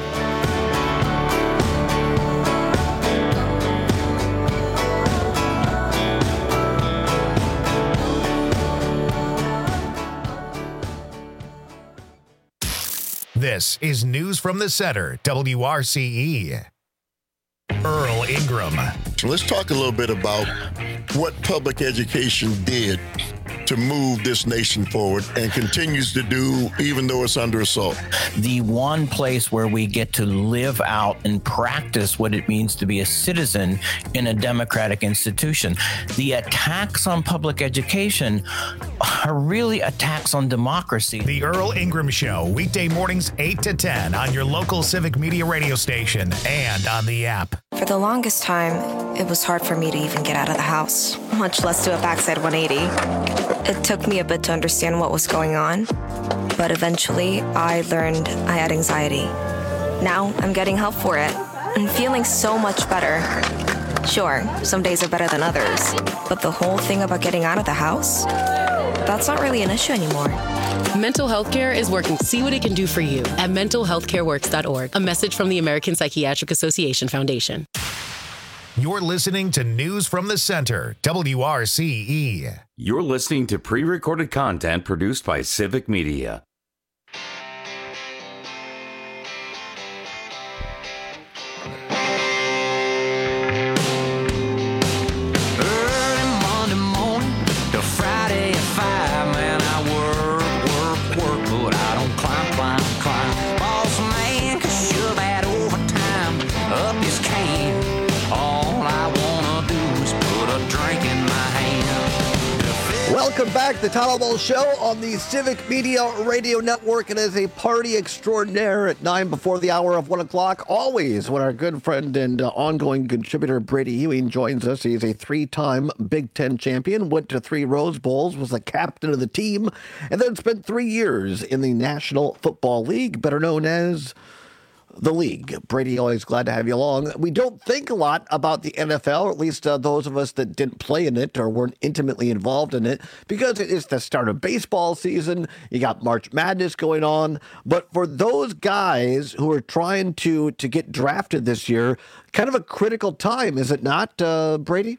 This is News from the Center, WRCE. Earl Ingram. So let's talk a little bit about what public education did to move this nation forward and continues to do even though it's under assault. The one place where we get to live out and practice what it means to be a citizen in a democratic institution. The attacks on public education are really attacks on democracy. The Earl Ingram Show, weekday mornings 8 to 10 on your local Civic Media radio station and on the app. For the longest time, it was hard for me to even get out of the house, much less do a backside 180. It took me a bit to understand what was going on, but eventually I learned I had anxiety. Now I'm getting help for it and feeling so much better. Sure, some days are better than others, but the whole thing about getting out of the house, that's not really an issue anymore. Mental health care is working to see what it can do for you at mentalhealthcareworks.org. A message from the American Psychiatric Association Foundation. You're listening to News from the Center, WRCE. You're listening to pre-recorded content produced by Civic Media. Early Monday morning to Friday at 5, man, I work, but I don't climb. Boss man can shove that overtime up his can. All I wanna do is put a drink in my hand. Welcome back to the Tyler Ball Show on the Civic Media Radio Network. It is a party extraordinaire at 9 before the hour of 1 o'clock. Always when our good friend and ongoing contributor Brady Ewing joins us. He's a 3-time Big Ten champion, went to 3 Rose Bowls, was the captain of the team, and then spent 3 years in the National Football League, better known as the league. Brady, always glad to have you along. We don't think a lot about the NFL, or at least those of us that didn't play in it or weren't intimately involved in it, because it is the start of baseball season. You got March Madness going on. But for those guys who are trying to get drafted this year, kind of a critical time, is it not, Brady?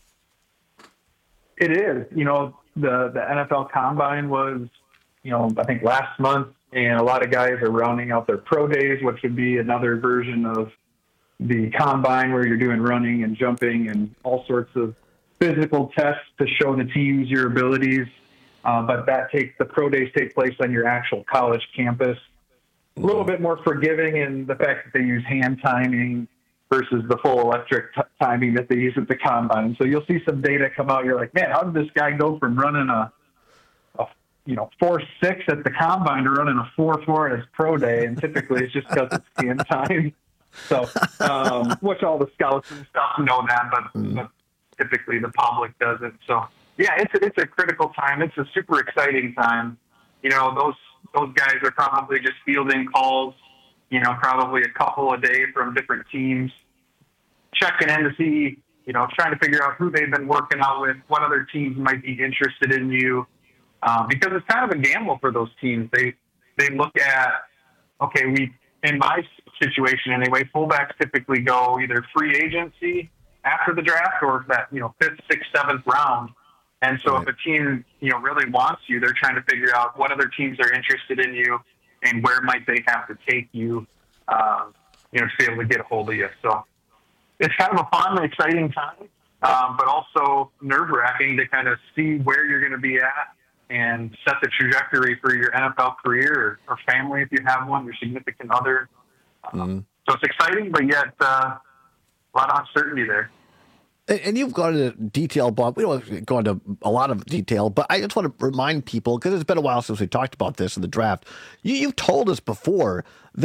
It is. You know, the NFL Combine was, I think last month, and a lot of guys are rounding out their pro days, which would be another version of the combine where you're doing running and jumping and all sorts of physical tests to show the teams your abilities. But the pro days take place on your actual college campus. A little bit more forgiving in the fact that they use hand timing versus the full electric timing that they use at the combine. So you'll see some data come out. You're like, man, how did this guy go from running a 4.6 at the combine to running a 4.4 at his pro day? And typically it's just because it's hand time. So, which all the scouts and stuff know that, but typically the public doesn't. So, yeah, it's a critical time. It's a super exciting time. Those guys are probably just fielding calls, probably a couple a day from different teams, checking in to see, trying to figure out who they've been working out with, what other teams might be interested in you. Because it's kind of a gamble for those teams. They look at, okay, in my situation anyway, fullbacks typically go either free agency after the draft or that, 5th, 6th, 7th round. And so if a team, really wants you, they're trying to figure out what other teams are interested in you and where might they have to take you, to be able to get a hold of you. So it's kind of a fun and exciting time, but also nerve-wracking to kind of see where you're going to be at and set the trajectory for your NFL career or family if you have one, your significant other. So it's exciting, but yet a lot of uncertainty there. And you've gone into detail, Bob. We don't go into a lot of detail, but I just want to remind people, because it's been a while since we talked about this in the draft. You've told us before that,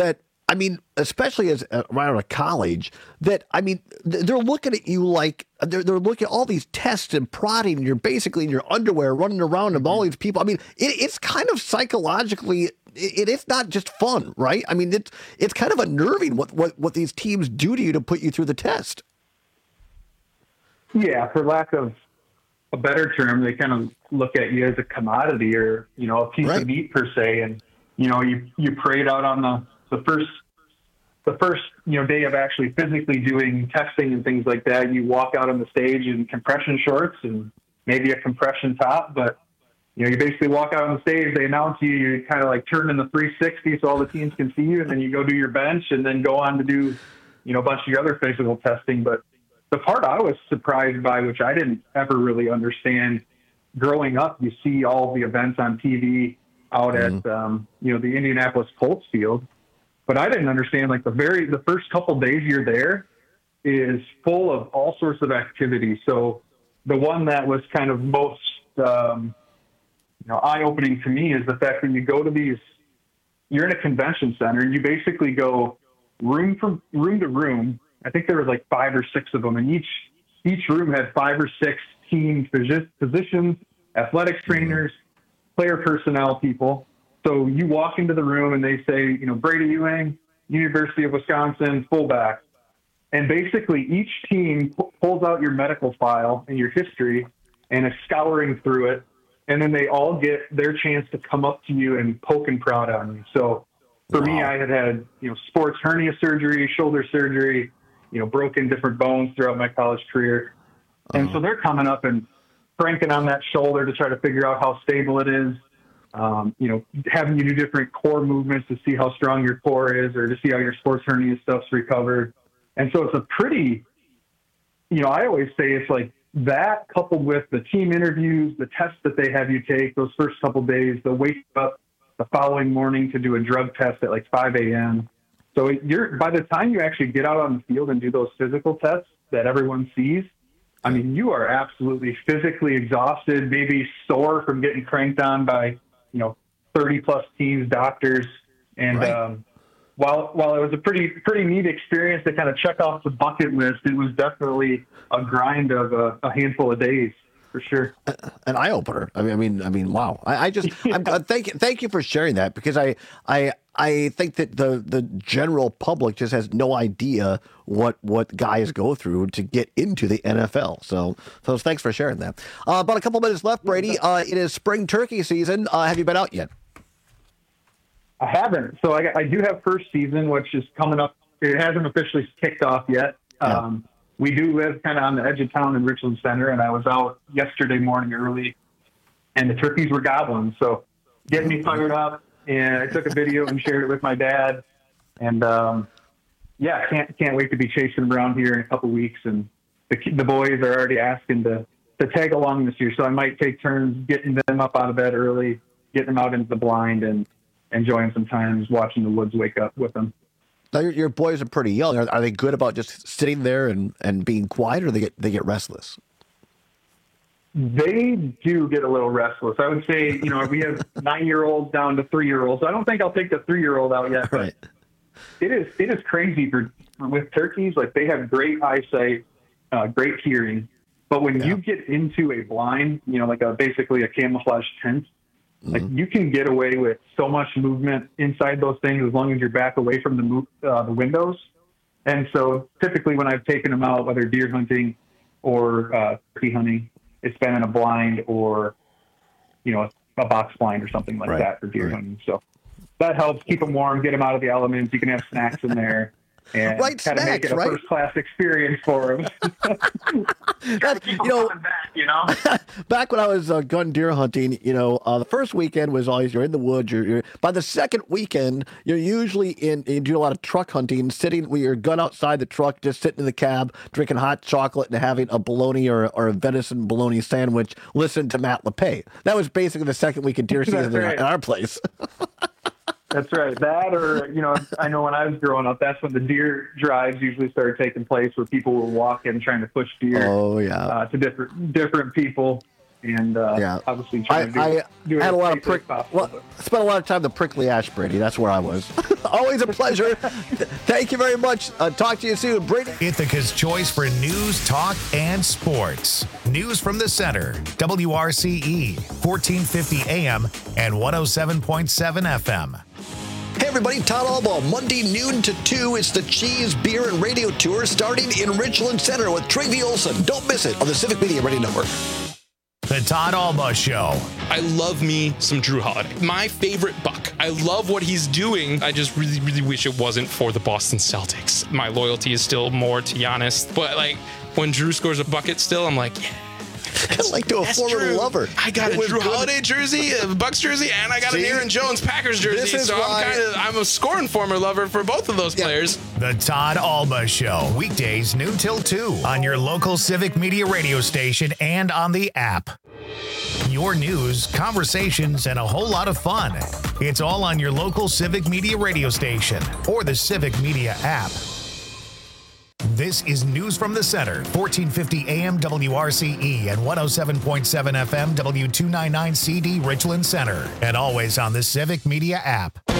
I mean, especially as right out of college, that, I mean, they're looking at you like they're looking at all these tests and prodding, and you're basically in your underwear running around with all these people. I mean, it's kind of psychologically, it's not just fun, right? I mean, it's kind of unnerving what these teams do to you to put you through the test. Yeah, for lack of a better term, they kind of look at you as a commodity or, you know, a piece of meat per se. And, you know, you parade out on the first, you know, day of actually physically doing testing and things like that. You walk out on the stage in compression shorts and maybe a compression top, but, you know, you basically walk out on the stage, they announce you kind of like turn in the 360 so all the teams can see you, and then you go do your bench and then go on to do, you know, a bunch of your other physical testing. But the part I was surprised by, which I didn't ever really understand growing up, you see all the events on TV out at, you know, the Indianapolis Colts field. But I didn't understand, like, the first couple days you're there is full of all sorts of activities. So the one that was kind of most, you know, eye-opening to me is the fact that you go to these, you're in a convention center, and you basically go room to room. I think there was like 5 or 6 of them, and each room had 5 or 6 team physicians, athletics trainers, player personnel people. So you walk into the room and they say, you know, Brady Ewing, University of Wisconsin, fullback. And basically each team pulls out your medical file and your history and is scouring through it. And then they all get their chance to come up to you and poke and prod on you. So for me, I had, you know, sports hernia surgery, shoulder surgery, you know, broken different bones throughout my college career. And so they're coming up and cranking on that shoulder to try to figure out how stable it is. You know, having you do different core movements to see how strong your core is or to see how your sports hernia stuff's recovered. And so it's a pretty, you know, I always say it's like that coupled with the team interviews, the tests that they have you take those first couple days, they'll wake up the following morning to do a drug test at like 5 a.m. So by the time you actually get out on the field and do those physical tests that everyone sees, I mean, you are absolutely physically exhausted, maybe sore from getting cranked on by, you know, 30 plus teams, doctors. And while it was a pretty neat experience to kind of check off the bucket list, it was definitely a grind of a handful of days. For sure, an eye opener. I mean, wow. Thank you for sharing that, because I think that the general public just has no idea what guys go through to get into the NFL. So thanks for sharing that. About a couple minutes left, Brady. It is spring turkey season. Have you been out yet? I haven't. So I do have first season, which is coming up. It hasn't officially kicked off yet. Yeah. We do live kind of on the edge of town in Richland Center, and I was out yesterday morning early, and the turkeys were gobbling. So getting me fired up, and I took a video and shared it with my dad. And yeah, can't wait to be chasing them around here in a couple weeks. And the boys are already asking to tag along this year, so I might take turns getting them up out of bed early, getting them out into the blind, and enjoying some times watching the woods wake up with them. Now, your boys are pretty young. Are they good about just sitting there and being quiet, or they get restless? They do get a little restless. I would say, you know, we have 9-year-olds down to 3-year-olds. So I don't think I'll take the 3-year-old out yet. Right. It is crazy with turkeys. Like, they have great eyesight, great hearing. But when you get into a blind, you know, like basically a camouflage tent, like you can get away with so much movement inside those things as long as you're back away from the windows. And so typically when I've taken them out, whether deer hunting or turkey hunting, it's been in a blind or, you know, a box blind or something like that for deer hunting. So that helps keep them warm, get them out of the elements. You can have snacks in there. And kind of make it a first-class experience for them. Back when I was gun deer hunting, you know, the first weekend was always you're in the woods. You're by the second weekend, you're usually you do a lot of truck hunting, sitting with your gun outside the truck, just sitting in the cab, drinking hot chocolate and having a bologna or a venison bologna sandwich, listening to Matt LePay. That was basically the second week of deer season at our place. That's right. That, or, you know, I know when I was growing up, that's when the deer drives usually started taking place, where people were walking, trying to push deer to different people. and obviously I had a lot of I spent a lot of time the Prickly Ash, Brady. That's where I was. Always a pleasure. Thank you very much. Talk to you soon, Brady. Ithaca's choice for news, talk, and sports. News from the center. WRCE, 1450 AM and 107.7 FM. Hey everybody, Todd Albaugh, Monday noon to 2. It's the Cheese, Beer, and Radio Tour starting in Richland Center with Trigby Olson. Don't miss it on the Civic Media Radio Network. The Todd Albaugh Show. I love me some Drew Holiday. My favorite Buck. I love what he's doing. I just really, really wish it wasn't for the Boston Celtics. My loyalty is still more to Giannis. But like when Drew scores a bucket still, I'm like, yeah. Like to a former lover. I got a Drew Holiday jersey, a Bucks jersey, and I got an Aaron Jones Packers jersey. So I'm a scoring former lover for both of those players. The Todd Albaugh Show, weekdays noon till 2 on your local Civic Media radio station and on the app. Your news, conversations, and a whole lot of fun. It's all on your local Civic Media radio station or the Civic Media app. This is News from the Center, 1450 AM WRCE and 107.7 FM W299CD Richland Center, and always on the Civic Media app.